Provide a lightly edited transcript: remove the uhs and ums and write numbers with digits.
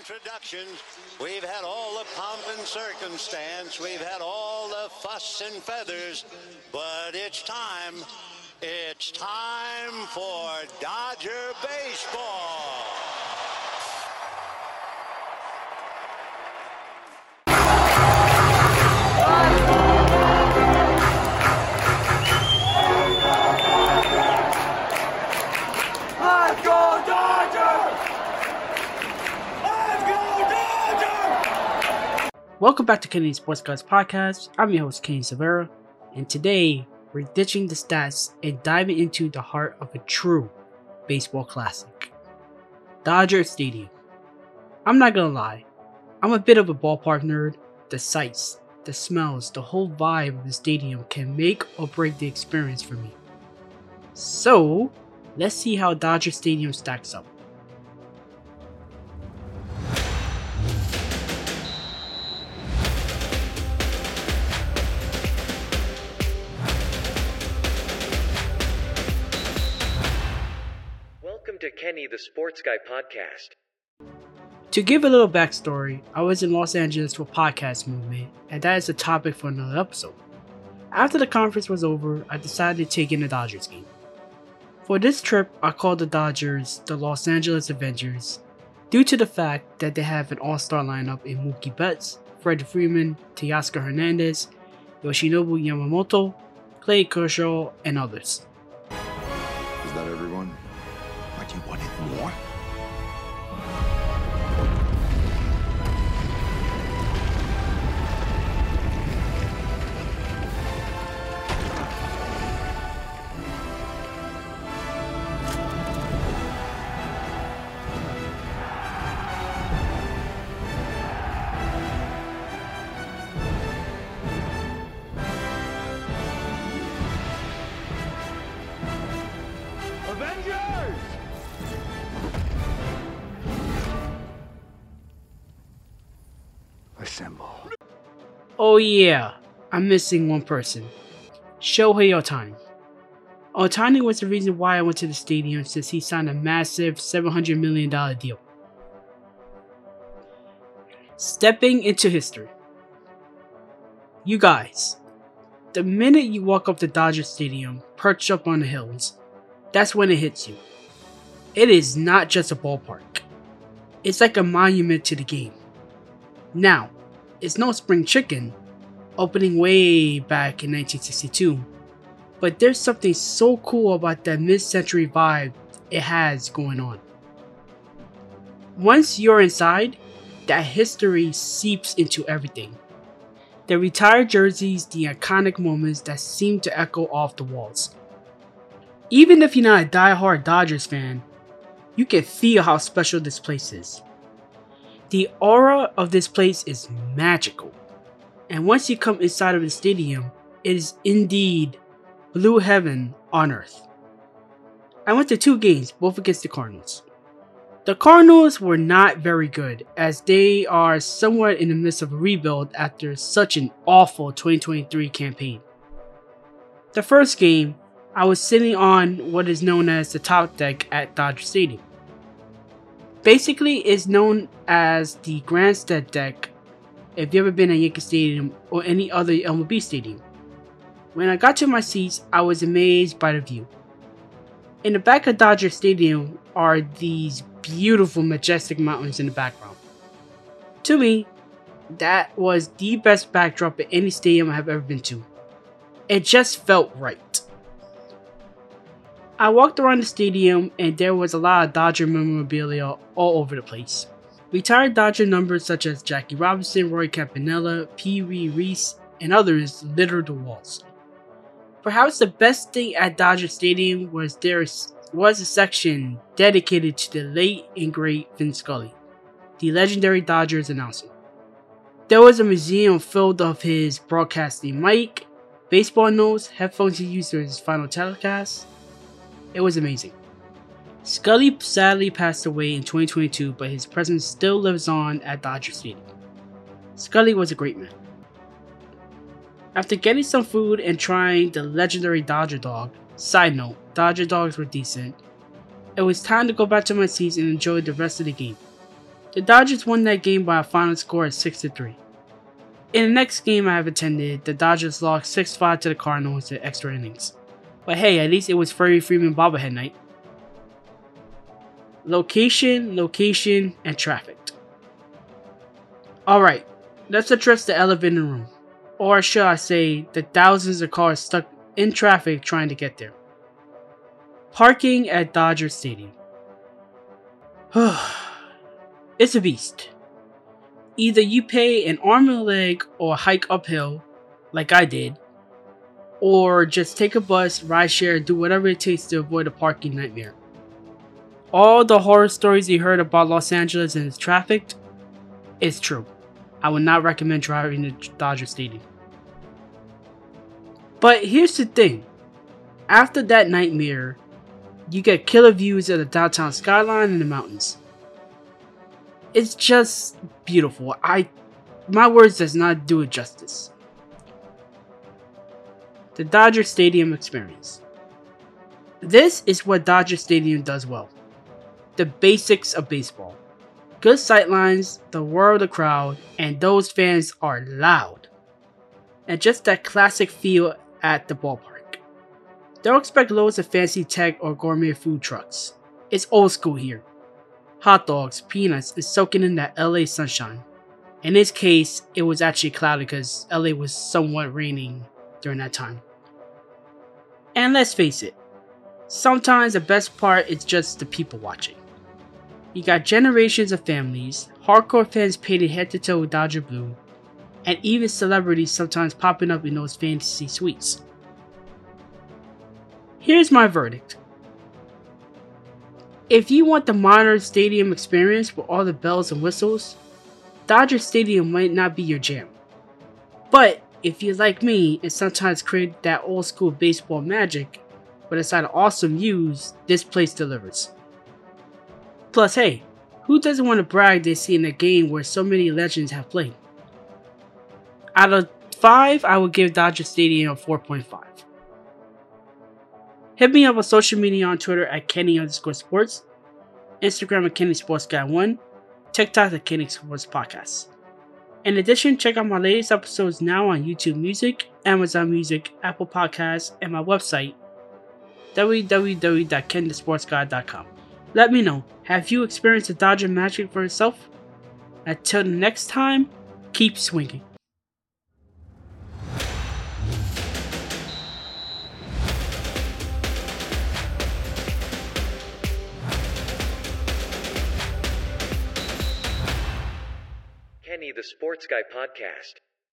introductions. We've had all the pomp and circumstance. We've had all the fuss and feathers. But it's time. It's time for Dodger baseball. Let's go Dodgers! Let's go Dodgers! Welcome back to Kennedy Sports Guys Podcast. I'm your host, Kenny Severa, and today we're ditching the stats and diving into the heart of a true baseball classic, Dodger Stadium. I'm not gonna lie, I'm a bit of a ballpark nerd. The sights, the smells, the whole vibe of the stadium can make or break the experience for me. So, let's see how Dodger Stadium stacks up. Welcome to Kenny the Sports Guy Podcast. To give a little backstory, I was in Los Angeles for podcast movement, and that is a topic for another episode. After the conference was over, I decided to take in a Dodgers game. For this trip, I called the Dodgers the Los Angeles Avengers due to the fact that they have an all-star lineup in Mookie Betts, Freddie Freeman, Teoscar Hernandez, Yoshinobu Yamamoto, Clay Kershaw, and others. Is that everyone? What, you wanted more? Avengers! Assemble. Oh yeah, I'm missing one person. Shohei Ohtani. Ohtani was the reason why I went to the stadium since he signed a massive $700 million deal. Stepping into history. You guys, the minute you walk up to Dodger Stadium, perched up on the hills, that's when it hits you. It is not just a ballpark. It's like a monument to the game. Now, it's no spring chicken, opening way back in 1962, but there's something so cool about that mid-century vibe it has going on. Once you're inside, that history seeps into everything. The retired jerseys, the iconic moments that seem to echo off the walls. Even if you're not a die-hard Dodgers fan, you can feel how special this place is. The aura of this place is magical, and once you come inside of the stadium, it is indeed blue heaven on earth. I went to 2 games, both against the Cardinals. The Cardinals were not very good, as they are somewhat in the midst of a rebuild after such an awful 2023 campaign. The first game, I was sitting on what is known as the top deck at Dodger Stadium. Basically, it's known as the Grandstand deck if you've ever been at Yankee Stadium or any other MLB stadium. When I got to my seats, I was amazed by the view. In the back of Dodger Stadium are these beautiful, majestic mountains in the background. To me, that was the best backdrop at any stadium I have ever been to. It just felt right. I walked around the stadium and there was a lot of Dodger memorabilia all over the place. Retired Dodger numbers such as Jackie Robinson, Roy Campanella, Pee Wee Reese, and others littered the walls. Perhaps the best thing at Dodger Stadium was there was a section dedicated to the late and great Vin Scully, the legendary Dodgers announcer. There was a museum filled of his broadcasting mic, baseball notes, headphones he used for his final telecast. It was amazing. Scully sadly passed away in 2022, but his presence still lives on at Dodger Stadium. Scully was a great man. After getting some food and trying the legendary Dodger dog, side note, Dodger dogs were decent, it was time to go back to my seats and enjoy the rest of the game. The Dodgers won that game by a final score of 6-3. In the next game I have attended, the Dodgers lost 6-5 to the Cardinals in extra innings. But hey, at least it was Freddie Freeman bobblehead night. Location, and traffic. Alright, let's address the elephant in the room. Or should I say, the thousands of cars stuck in traffic trying to get there. Parking at Dodger Stadium. It's a beast. Either you pay an arm and a leg or hike uphill, like I did, or just take a bus, ride share, do whatever it takes to avoid a parking nightmare. All the horror stories you heard about Los Angeles and its traffic is true. I would not recommend driving to Dodger Stadium. But here's the thing. After that nightmare, you get killer views of the downtown skyline and the mountains. It's just beautiful. My words does not do it justice. The Dodger Stadium experience. This is what Dodger Stadium does well. The basics of baseball. Good sightlines, the roar of the crowd, and those fans are loud. And just that classic feel at the ballpark. Don't expect loads of fancy tech or gourmet food trucks. It's old school here. Hot dogs, peanuts, and soaking in that LA sunshine. In this case, it was actually cloudy because LA was somewhat raining during that time. And let's face it, sometimes the best part is just the people watching. You got generations of families, hardcore fans painted head to toe with Dodger blue, and even celebrities sometimes popping up in those fantasy suites. Here's my verdict. If you want the modern stadium experience with all the bells and whistles, Dodger Stadium might not be your jam. But if you're like me and sometimes crave that old school baseball magic, but aside of awesome views, this place delivers. Plus hey, who doesn't want to brag they've seen a game where so many legends have played? Out of 5, I would give Dodger Stadium a 4.5. Hit me up on social media on Twitter at Kenny_sports, Instagram at KennySportsGuy1, TikTok at Kenny Sports Podcast. In addition, check out my latest episodes now on YouTube Music, Amazon Music, Apple Podcasts, and my website, www.kennysportsguy.com. Let me know, have you experienced the Dodger magic for yourself? Until the next time, keep swinging. Kenny the Sports Guy Podcast.